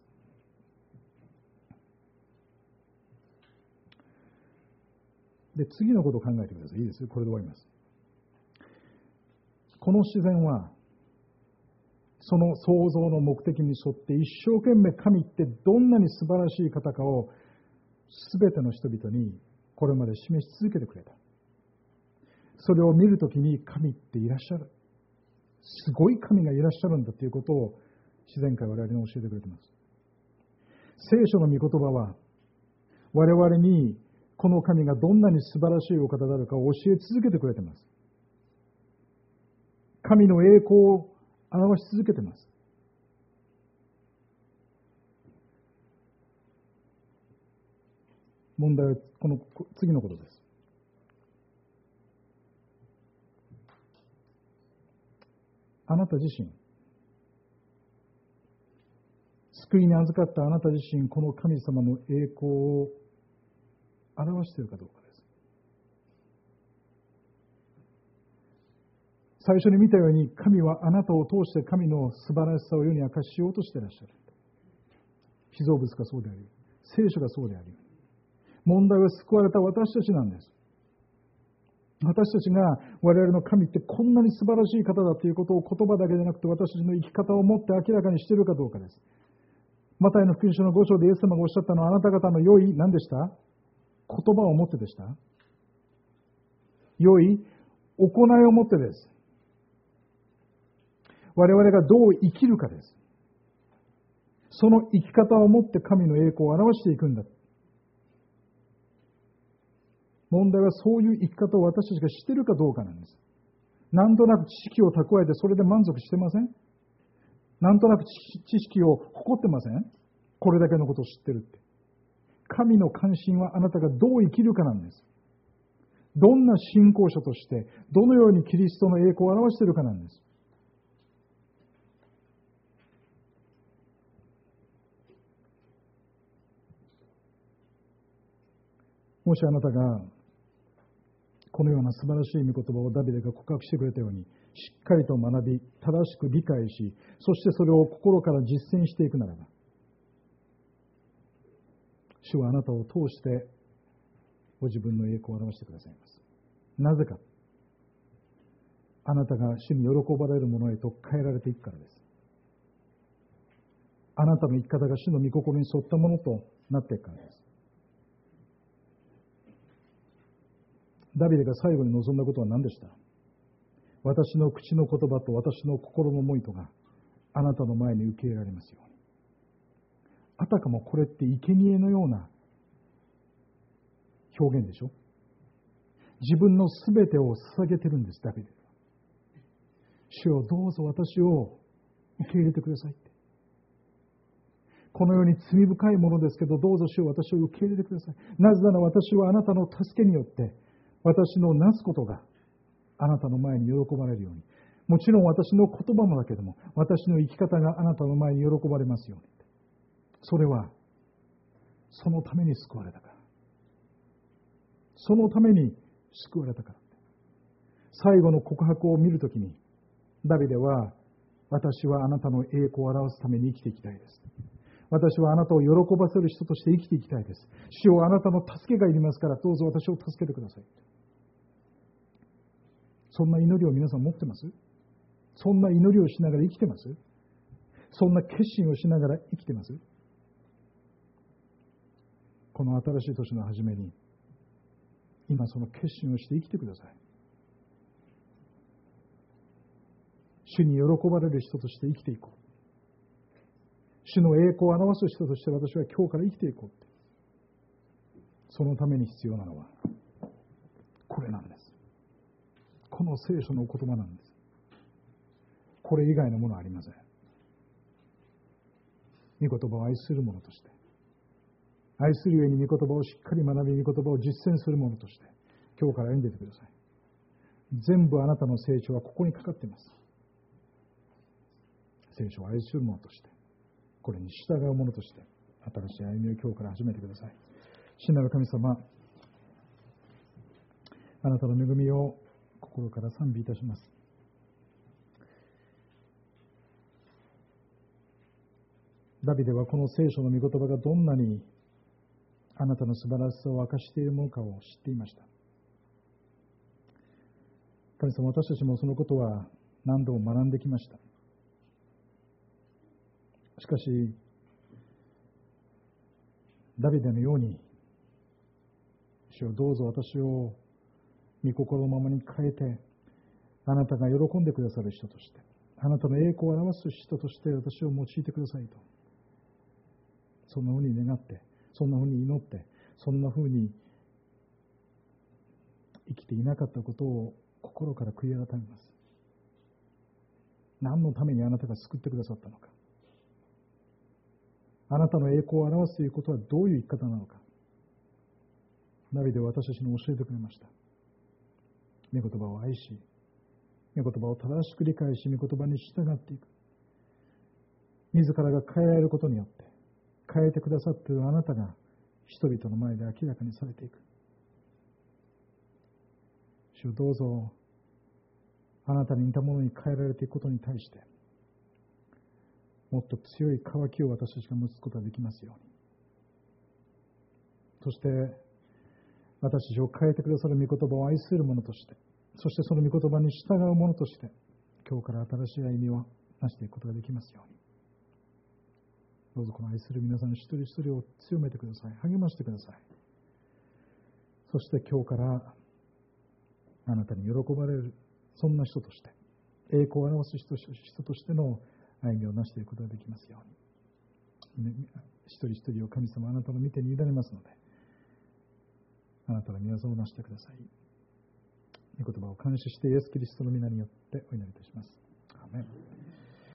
で、次のことを考えてください。いいですよ。これで終わります。この自然はその創造の目的に沿って一生懸命神ってどんなに素晴らしい方かを全ての人々にこれまで示し続けてくれた。それを見るときに神っていらっしゃる。すごい神がいらっしゃるんだということを自然界我々に教えてくれています。聖書の御言葉は我々にこの神がどんなに素晴らしいお方であるかを教え続けてくれています。神の栄光を表し続けています。問題はこの次のことです。あなた自身、救いに預かったあなた自身、この神様の栄光を表しているかどうかです。最初に見たように、神はあなたを通して神の素晴らしさを世に明かしようとしていらっしゃる。被造物がそうであり、聖書がそうであり、問題は救われた私たちなんです。私たちが我々の神ってこんなに素晴らしい方だということを言葉だけでなくて私たちの生き方をもって明らかにしているかどうかです。マタイの福音書の5章でイエス様がおっしゃったのは、あなた方の良い何でした？言葉をもってでした？良い行いをもってです。我々がどう生きるかです。その生き方をもって神の栄光を表していくんだ。問題はそういう生き方を私たちがしているかどうかなんです。なんとなく知識を蓄えてそれで満足してません？なんとなく知識を誇ってません？これだけのことを知ってるって。神の関心はあなたがどう生きるかなんです。どんな信仰者として、どのようにキリストの栄光を表しているかなんです。もしあなたがこのような素晴らしい御言葉をダビデが告白してくれたように、しっかりと学び、正しく理解し、そしてそれを心から実践していくならば、主はあなたを通してご自分の栄光を表してくださいます。なぜか、あなたが主に喜ばれるものへと変えられていくからです。あなたの生き方が主の御心に沿ったものとなっていくからです。ダビデが最後に望んだことは何でした？私の口の言葉と私の心の思いとがあなたの前に受け入れられますように。あたかもこれって生贄のような表現でしょ。自分のすべてを捧げてるんです、ダビデは。主よ、どうぞ私を受け入れてくださいって。このように罪深いものですけど、どうぞ主よ、私を受け入れてください。なぜなら私はあなたの助けによって私のなすことがあなたの前に喜ばれるように。もちろん私の言葉もだけども、私の生き方があなたの前に喜ばれますように。それは、そのために救われたから。そのために救われたから。最後の告白を見るときに、ダビデは、私はあなたの栄光を表すために生きていきたいです。私はあなたを喜ばせる人として生きていきたいです。主よ、あなたの助けがいりますから、どうぞ私を助けてください。そんな祈りを皆さん持ってます？そんな祈りをしながら生きてます？そんな決心をしながら生きてます？この新しい年の初めに、今その決心をして生きてください。主に喜ばれる人として生きていこう。主の栄光を表す人として私は今日から生きていこうって。そのために必要なのはこれなんです。この聖書の言葉なんです。これ以外のものはありません。御言葉を愛する者として、愛するゆえに御言葉をしっかり学び、御言葉を実践する者として、今日から歩んでいてください。 全部あなたの成長はここにかかっています。聖書を愛する者として、これに従う者として、新しい歩みを今日から始めてください。父なる神様、あなたの恵みを心から賛美いたします。ダビデはこの聖書の御言葉がどんなにあなたの素晴らしさを明かしているものかを知っていました。神様、私たちもそのことは何度も学んできました。しかし、ダビデのように、主よどうぞ私を御心のままに変えて、あなたが喜んでくださる人として、あなたの栄光を表す人として私を用いてくださいと。そんなふうに願って、そんなふうに祈って、そんなふうに生きていなかったことを心から悔い改めます。何のためにあなたが救ってくださったのか。あなたの栄光を表すということはどういう生き方なのか。ダビデは私たちに教えてくれました。御言葉を愛し、御言葉を正しく理解し、御言葉に従っていく。自らが変えられることによって、変えてくださっているあなたが人々の前で明らかにされていく。主よどうぞ、あなたに似たものに変えられていくことに対して、もっと強い渇きを私たちが持つことができますように。そして、私たちを変えてくださる御言葉を愛する者として、そしてその御言葉に従う者として、今日から新しい歩みをなしていくことができますように。どうぞこの愛する皆さん一人一人を強めてください。励ましてください。そして今日からあなたに喜ばれる、そんな人として、栄光を表す人としての歩みをなしていくことができますように。一人一人を神様あなたの御手に委ねますので、あなたの御業をなしてください。御言葉を感謝してイエス・キリストの皆によってお祈りいたします。アーメン。